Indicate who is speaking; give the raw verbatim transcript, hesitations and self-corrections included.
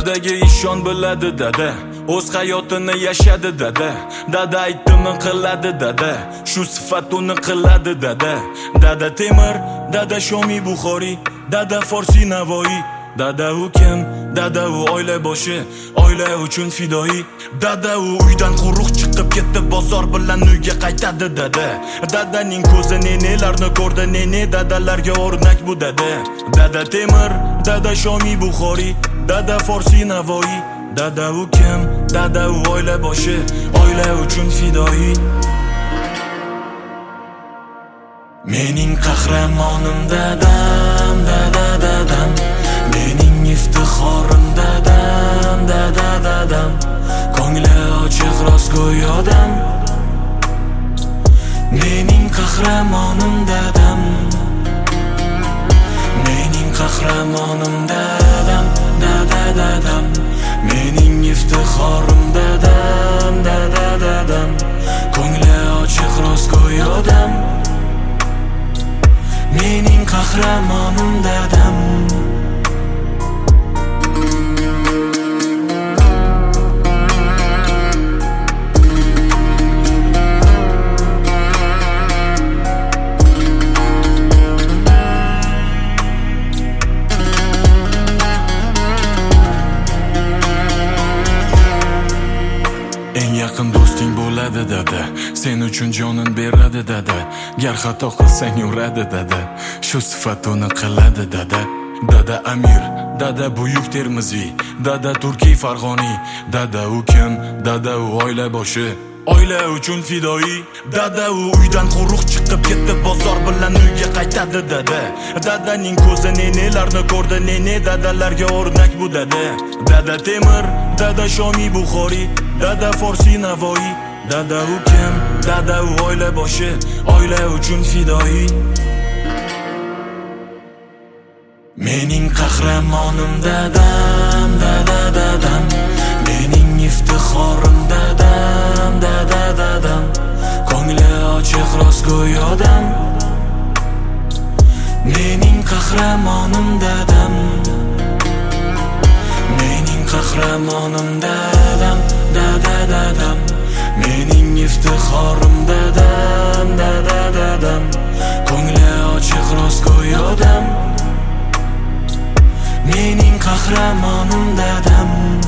Speaker 1: Dadaga ishon biladi dada, o'z hayotini yashadi dada. Dada aytdimi qiladi dada, shu sifat uni qiladi dada. Dada Temur, dada Shomi Buxoriy, dada Forsi Navoiy. Dada u kim? Dada u oila boshi, oila uchun fidoyi. Dada u uydan quruq chiqib ketdi, bozor bilan uyga qaytadi dada. Dadaning ko'zi nenelarni ko'rdi, nene dadalarga o'rnak bu dada. Dada Temur, dada Shomi Buxoriy, dada Forsi Navoiy. Dada u kim? Dada u oila boshi, oila uchun fidoyi. Mening qahramonim dadam, dada dadam. Mening iftixorim dadam, dada dadam. Ko'ngli ochiq rostgo'y odam. Mening qahramonim dadam. Mening qahramonim dadam, dada dadam. Mening iftixorim dadam, dada dadam. Ko'ngli ochiq rostgo'y odam. Mening qahramonim dadam. Eng yaqin do'sting bo'ladi dada, sen uchun jonin beradi dada. Gar xato qilsang uradi dada, shu sifat uni qiladi dada. Dada Amir, dada Buyuk Termiziy, dada Turkiy Farg'oniy. Dada u kim? Dada u oila boshi, oila uchun fidoyi. Dada u uydan quruq chiqib ketdi, bozor bilan uyga qaytadi dada. Dadaning ko'zi nenelarni ko'rdi, nene dadalarga o'rnak bu dada. Dada Temur, dada Shomi Buxoriy, dada Forsi Navoiy. Dada u kim? Dada u oila boshi, oila uchun fidoyi. Mening qahramonim dadam, dada dadam. Mening iftixorim dadam, dada dadam. Ko'ngli ochiq rostgo'y odam. Mening qahramonim dadam. Mening qahramonim dadam, dada dadam. Mening iftixorim dadam, dada dadam. Ko'ngli ochiq rostgo'y odam. Mening qahramonim dadam.